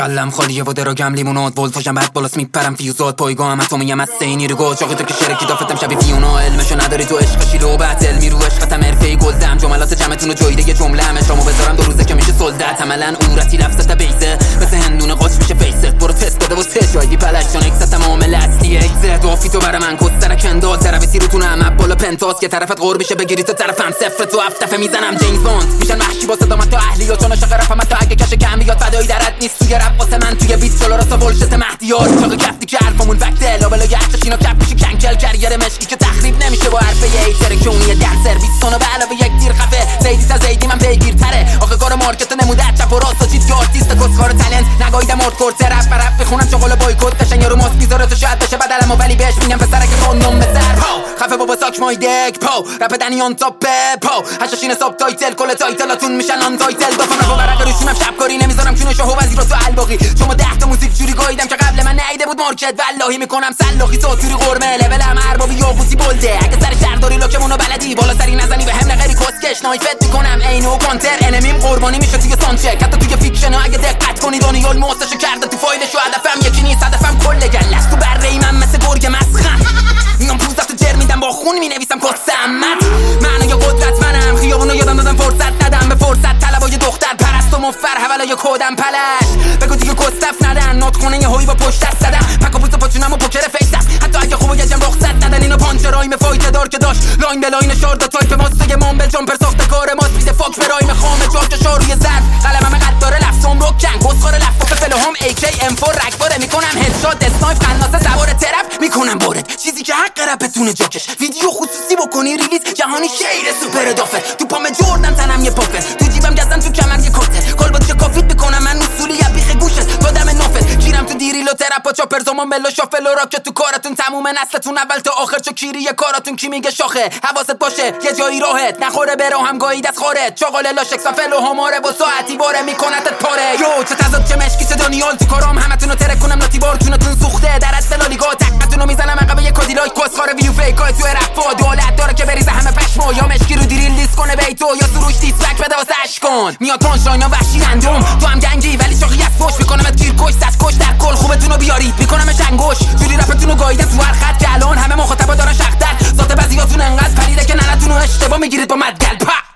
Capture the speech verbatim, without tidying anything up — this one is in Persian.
کلم خالیه و دراگم لیموناد ولتاژم بعد بالاست میپرم فیوزات پایگاهم اتمی ام سینی رو گل چاقی تو که شرکی دافتم شبیه فیونا علمشو نداری تو عشق شیلو و بتل میرو عشقتم حرفه‌ای گلدم جملات جمعتون رو جویده یه جمله همشامو بذارم دو روزه که میشه سلدت عملا اورتی لفظت بیسه مثل هندونه قاچ میشه فیست برو تست بده و سه جایی پلش چون اکست معامله اصلیه ایزد وافی تو برا من کسترک اندال ترابیسی رو تونم اب بالا پنتاس که طرفت قور میشه بگیری تو طرفم صفر تو هفت دفعه میزنم جیمز باند میشن وحشی واسه دامت تو اهلی یا چون عاشق رفم تو اگه کش کم بیاد فدایی درت نیست توی رپ واسه من توی بیت چلو راستا بولشت مهدیار چاق کفتی که حرفمون وقت لابلا یه عکسش اینا کپ میشه کنکل کریر مشکی که تخریب نمیشه با حرف یه ایتر کونی در سرویس سونو به علاوه یک تیر خفه زیدی تا زیدی من پیگیرتره آخه کار مارکت نموده چپ و راست و چیت که آرتیست کسکار تالنت نگاییدم مرد کورت رپ رپ بخونم چغل بایکوت قشنگ رو ماسک میذاره تو شاید بشه بدلمو ولی بهش میگم پسرک خونم به سر پاو خفه بابا ساک مای دک پاو رپ دنیان تاپ پاو هشاشین ساب تایتل کل تایتلاتون میشن آن تایتل دافم رو برق روشونم شب کاری نمیذارم چون شو وزیر تو الباقی شما ده تا موزیک جوری گاییدم که قبل من نیده بود مارکت والله میکنم سلاخی ساتوری قرمه لولم اربابی یابوسی بولده اگه سر شهر داری لوکمونو بلدی بالا سری نزنی به هم نغری کسکش نایفت میکنم عینو کانتر انمیم قربانی میشه توی سانچک حتی توی فیکشن اگه دقت کنی دانیال موسشو کرده تو فایلشو هدفم یکی نیست هدفم کل گلست تو بره من مثل گرگ مسخم میام پوزتو جر میدم با خون مینویسم کسمت منو یا قدرت منم خیابونو یادم دادم فرصت ندم به فرصت طلبای دختر پرست و مفر حوالای کودم پلش بگو دیگه کستف ندن نوت خونه یه هوی با پشت دست زدم پک و پوست پاچونم و پوکر فیس است حتی اگه خوبو یه جم رخصت ندن اینو پانچ رایم فایت دار که داشت لاین به لاین شاردا تایپ ماستگه مامبل جامپر ساخته کار ماست میده فاک به رایم خامه جاک شاروی زرد قلمم قد داره لفظم رو کن کسخار لفظ فلهم ای کی ام فور رکباره میکنم هدشات اسنایپ قناصه سوار ترپ میکنم بارد چیزی که حق رپتونه جاکش ویدیو خصوصی بکنی ریلیز جهانی شیر سوپر دافه تو پام جردن تنم یه پافه تو جیبم گزن تو کمر یه کاته کالبات چه کافیت میکنم من اصولی یا بیخ گوشت دادم نافت گیرم تو دیریل و ترپ و چاپر زمان ملو شافل و راک تو کارتون تموم نسلتون اول تا آخر چو کیری کاراتون کی میگه شاخه حواست باشه یه جایی راهت نخوره بره هم گاهی دست خارت چاقال لاشک سافل و هماره و ساعتی باره میکنتت پاره یو چه تضاد چه مشکی چه دانیال تو کارام همتونو ترک کنم لاتی بار چونتون سوخته در استلالیگا تکتونو میزنم عقب یه کادیلاک کسخار ویو فیکای تو رپ دولت داره که بریزه همه پشمو یا مشکی رو دیریل لیست کنه بیتو یا سروش دیس بک بده واسه اش کن میاد پانچ وحشی رندوم تو هم گنگی ولی شاقی از پشت میکنمت گیر کش صد کش در کل خوبتونو بیارید میکنم چنگوش جوری رپتونو گاییدم تو هر خط که الان همه مخاطبا دارن شختن ذات بعضیاتون انقدر پریده که ننتونو اشتباه میگیرید با مدگل